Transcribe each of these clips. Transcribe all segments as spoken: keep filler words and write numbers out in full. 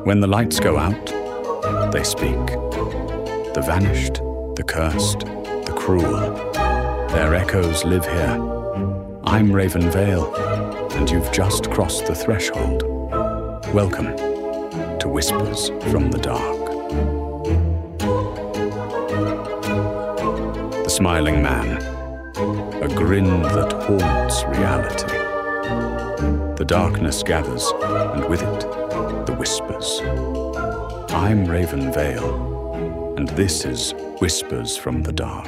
When the lights go out, they speak. The vanished, the cursed, the cruel. Their echoes live here. I'm Raven Vale, and you've just crossed the threshold. Welcome to Whispers from the Dark. The Smiling Man, a grin that haunts reality. The darkness gathers, and with it, the whispers. I'm Raven Vale, and this is Whispers from the Dark.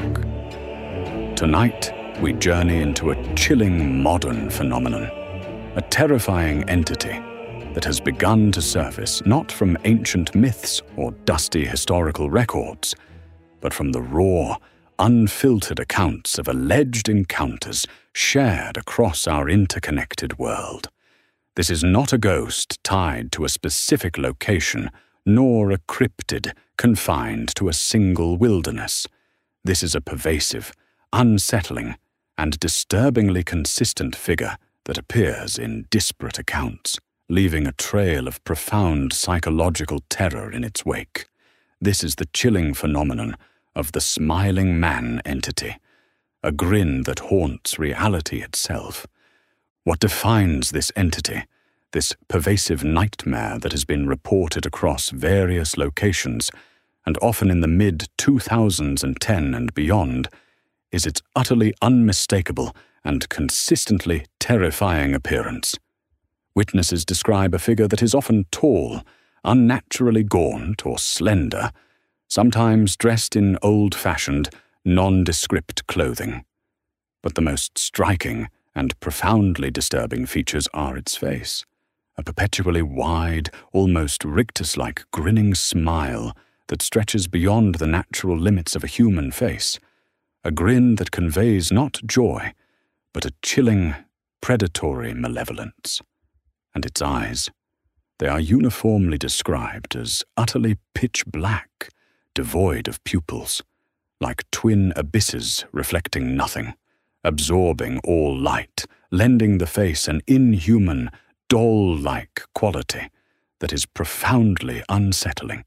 Tonight, we journey into a chilling modern phenomenon, a terrifying entity that has begun to surface not from ancient myths or dusty historical records, but from the raw, unfiltered accounts of alleged encounters shared across our interconnected world. This is not a ghost tied to a specific location, nor a cryptid confined to a single wilderness. This is a pervasive, unsettling, and disturbingly consistent figure that appears in disparate accounts, leaving a trail of profound psychological terror in its wake. This is the chilling phenomenon of the Smiling Man entity, a grin that haunts reality itself. What defines this entity, this pervasive nightmare that has been reported across various locations, and often in the mid two thousands ten and beyond, is its utterly unmistakable and consistently terrifying appearance. Witnesses describe a figure that is often tall, unnaturally gaunt or slender, sometimes dressed in old-fashioned, nondescript clothing. But the most striking and profoundly disturbing features are its face, a perpetually wide, almost rictus-like grinning smile that stretches beyond the natural limits of a human face, a grin that conveys not joy, but a chilling, predatory malevolence. And its eyes, they are uniformly described as utterly pitch black, devoid of pupils, like twin abysses reflecting nothing, absorbing all light, lending the face an inhuman, doll-like quality that is profoundly unsettling.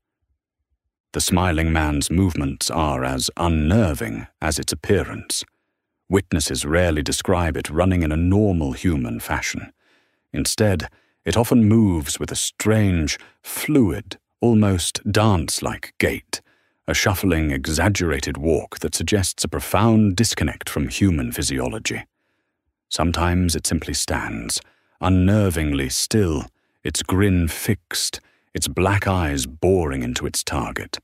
The Smiling Man's movements are as unnerving as its appearance. Witnesses rarely describe it running in a normal human fashion. Instead, it often moves with a strange, fluid, almost dance-like gait, a shuffling, exaggerated walk that suggests a profound disconnect from human physiology. Sometimes it simply stands, unnervingly still, its grin fixed, its black eyes boring into its target.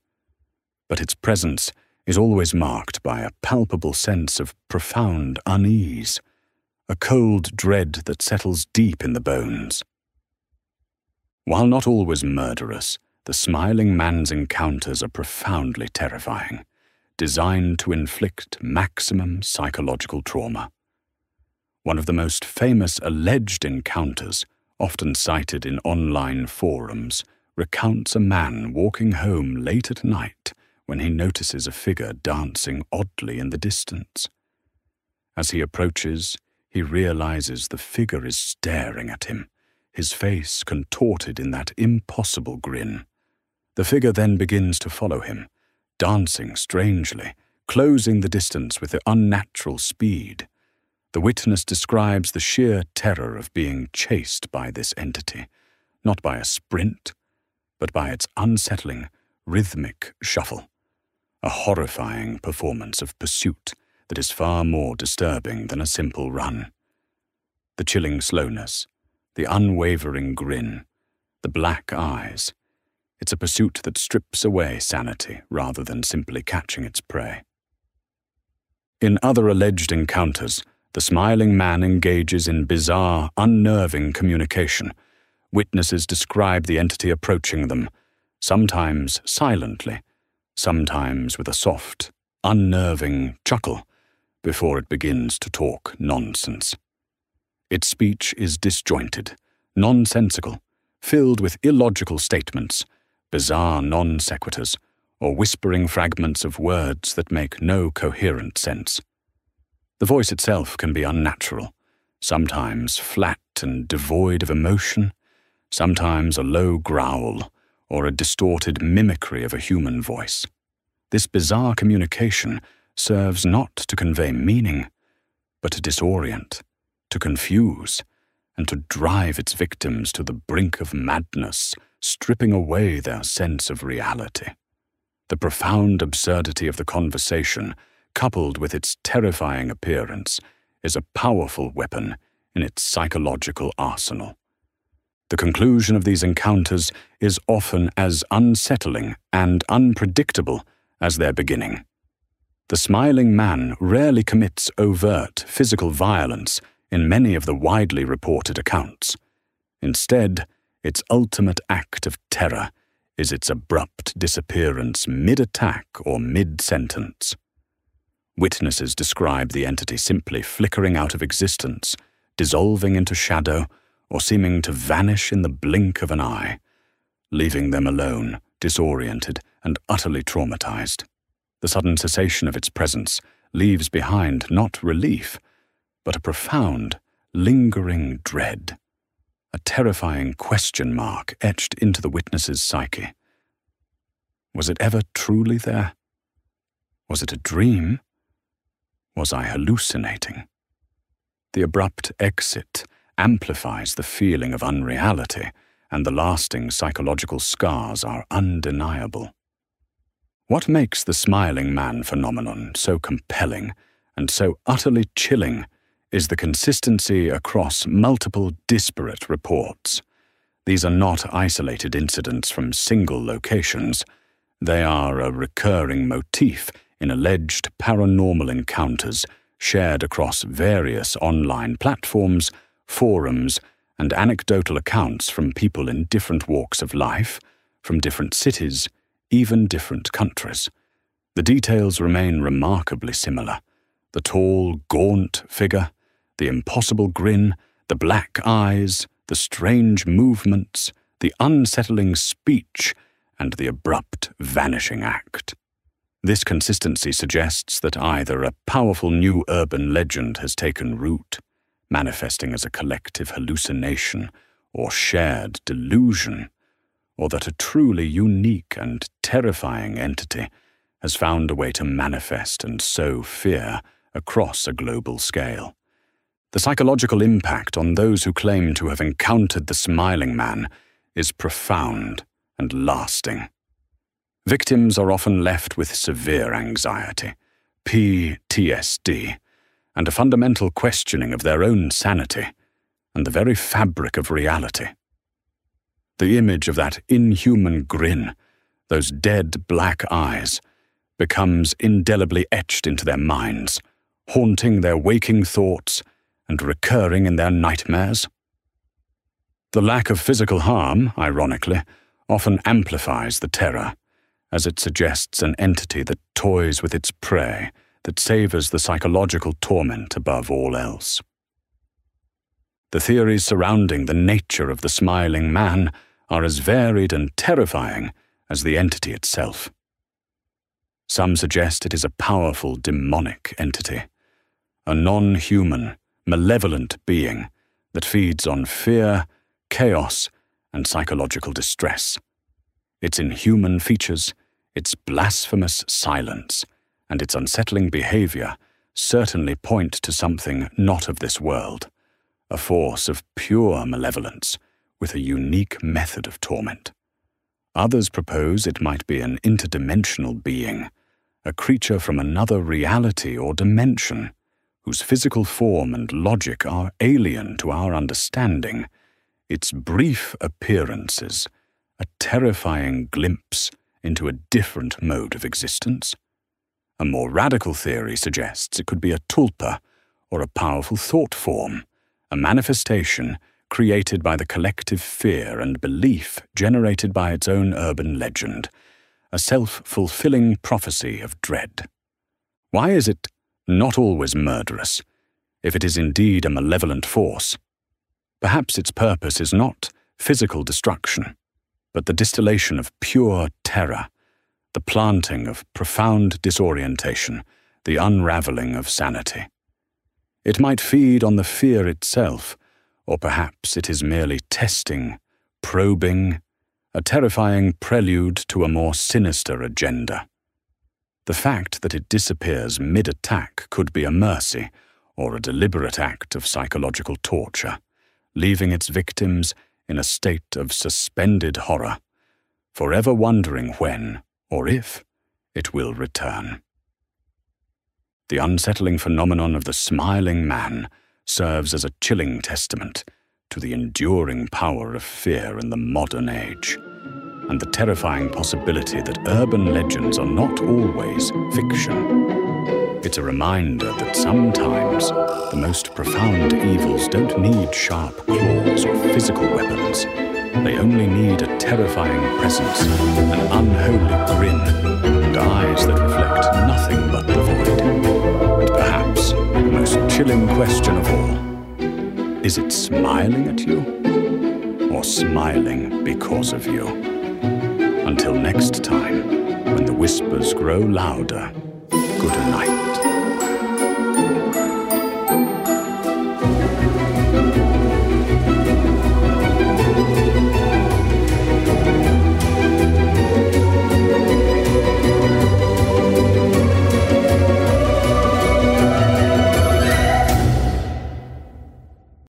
But its presence is always marked by a palpable sense of profound unease, a cold dread that settles deep in the bones. While not always murderous, the Smiling Man's encounters are profoundly terrifying, designed to inflict maximum psychological trauma. One of the most famous alleged encounters, often cited in online forums, recounts a man walking home late at night when he notices a figure dancing oddly in the distance. As he approaches, he realizes the figure is staring at him, his face contorted in that impossible grin. The figure then begins to follow him, dancing strangely, closing the distance with unnatural speed. The witness describes the sheer terror of being chased by this entity, not by a sprint, but by its unsettling, rhythmic shuffle, a horrifying performance of pursuit that is far more disturbing than a simple run. The chilling slowness, the unwavering grin, the black eyes, it's a pursuit that strips away sanity rather than simply catching its prey. In other alleged encounters, the Smiling Man engages in bizarre, unnerving communication. Witnesses describe the entity approaching them, sometimes silently, sometimes with a soft, unnerving chuckle, before it begins to talk nonsense. Its speech is disjointed, nonsensical, filled with illogical statements, bizarre non sequiturs, or whispering fragments of words that make no coherent sense. The voice itself can be unnatural, sometimes flat and devoid of emotion, sometimes a low growl, or a distorted mimicry of a human voice. This bizarre communication serves not to convey meaning, but to disorient, to confuse, and to drive its victims to the brink of madness, stripping away their sense of reality. The profound absurdity of the conversation, coupled with its terrifying appearance, is a powerful weapon in its psychological arsenal. The conclusion of these encounters is often as unsettling and unpredictable as their beginning. The smiling man rarely commits overt physical violence in many of the widely reported accounts. Instead, its ultimate act of terror is its abrupt disappearance mid-attack or mid-sentence. Witnesses describe the entity simply flickering out of existence, dissolving into shadow, or seeming to vanish in the blink of an eye, leaving them alone, disoriented, and utterly traumatized. The sudden cessation of its presence leaves behind not relief, but a profound, lingering dread, a terrifying question mark etched into the witness's psyche. Was it ever truly there? Was it a dream? Was I hallucinating? The abrupt exit amplifies the feeling of unreality, and the lasting psychological scars are undeniable. What makes the smiling man phenomenon so compelling and so utterly chilling is the consistency across multiple disparate reports. These are not isolated incidents from single locations. They are a recurring motif in alleged paranormal encounters shared across various online platforms, forums, and anecdotal accounts from people in different walks of life, from different cities, even different countries. The details remain remarkably similar. The tall, gaunt figure, the impossible grin, the black eyes, the strange movements, the unsettling speech, and the abrupt vanishing act. This consistency suggests that either a powerful new urban legend has taken root, manifesting as a collective hallucination or shared delusion, or that a truly unique and terrifying entity has found a way to manifest and sow fear across a global scale. The psychological impact on those who claim to have encountered the smiling man is profound and lasting. Victims are often left with severe anxiety, P T S D, and a fundamental questioning of their own sanity and the very fabric of reality. The image of that inhuman grin, those dead black eyes, becomes indelibly etched into their minds, haunting their waking thoughts and recurring in their nightmares. The lack of physical harm, ironically, often amplifies the terror, as it suggests an entity that toys with its prey, that savors the psychological torment above all else. The theories surrounding the nature of the smiling man are as varied and terrifying as the entity itself. Some suggest it is a powerful demonic entity, a non-human, malevolent being that feeds on fear, chaos, and psychological distress. Its inhuman features, its blasphemous silence, and its unsettling behavior certainly point to something not of this world, a force of pure malevolence with a unique method of torment. Others propose it might be an interdimensional being, a creature from another reality or dimension, whose physical form and logic are alien to our understanding, its brief appearances a terrifying glimpse into a different mode of existence. A more radical theory suggests it could be a tulpa, or a powerful thought form, a manifestation created by the collective fear and belief generated by its own urban legend, a self-fulfilling prophecy of dread. Why is it not always murderous, if it is indeed a malevolent force? Perhaps its purpose is not physical destruction, but the distillation of pure terror, the planting of profound disorientation, the unraveling of sanity. It might feed on the fear itself, or perhaps it is merely testing, probing, a terrifying prelude to a more sinister agenda. The fact that it disappears mid-attack could be a mercy or a deliberate act of psychological torture, leaving its victims in a state of suspended horror, forever wondering when, or if, it will return. The unsettling phenomenon of the smiling man serves as a chilling testament to the enduring power of fear in the modern age, and the terrifying possibility that urban legends are not always fiction. It's a reminder that sometimes the most profound evils don't need sharp claws or physical weapons. They only need a terrifying presence, an unholy grin, and eyes that reflect nothing but the void. And perhaps the most chilling question of all, is it smiling at you, or smiling because of you? Until next time, when the whispers grow louder, good night.